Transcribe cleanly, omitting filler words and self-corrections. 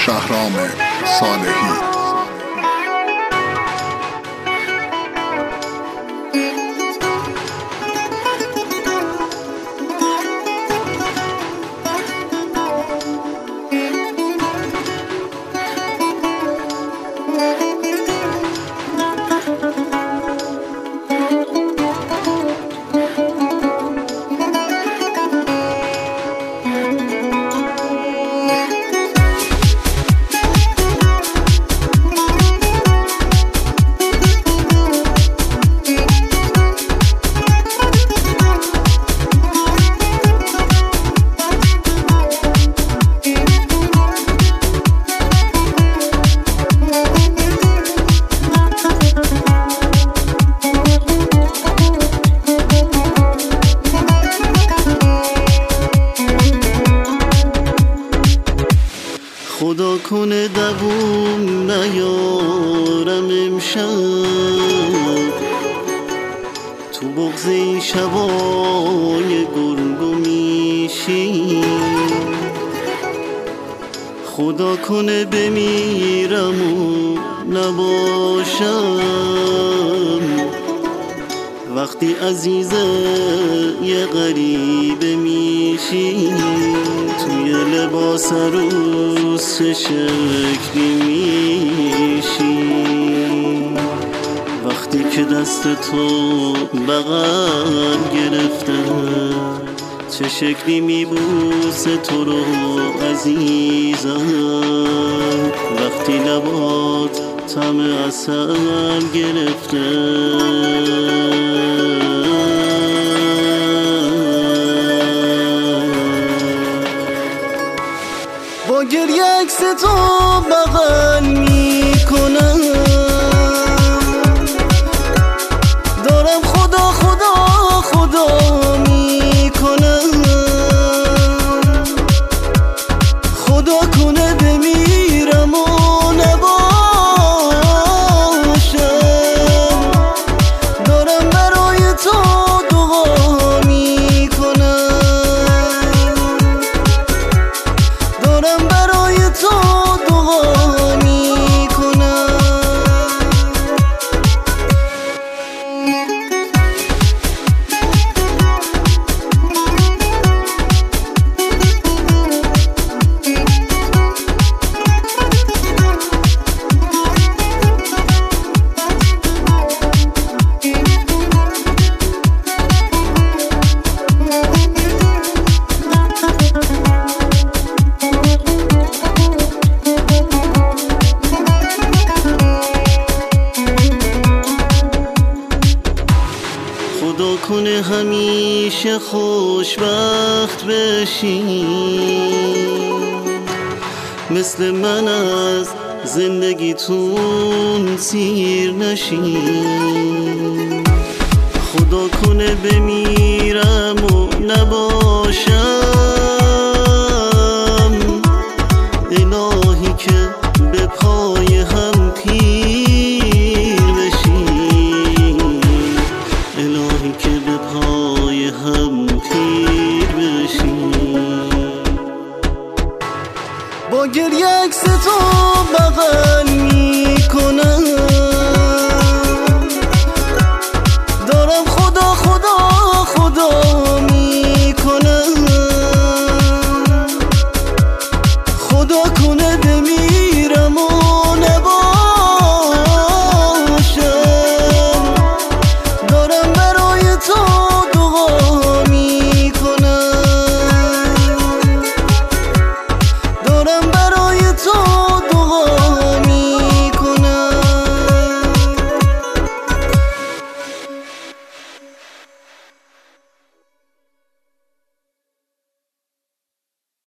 شهرام صالحی. خدا کنه دووم نیارم امشب تو بغض این شبای گرگومیشی. خدا کنه بمیرم و نباشم وقتی عزیزه یه غریبه میشی. توی لباس عروس چه شکلی میشی وقتی که دست تو بغل گرفته. چه شکلی میبوسه تو رو عزیزم وقتی لبات طعم عسل گرفته. با گریه عکس تو بغل میکنم دارم خدا خدا خدا میکنم. خدا کنه بمیرم و نباشم دارم برای تو دعا میکنم. دارم برای تو دعا میکنم. خدا کنه همیشه خوشبخت بشی مثل من از زندگیتون سیر نشی. خدا کنه بمیرم و نباشم الهی که به پای هم پیر بشی. الهی که به پای هم پیر بشی. با گریه عکس تو بغل میکنم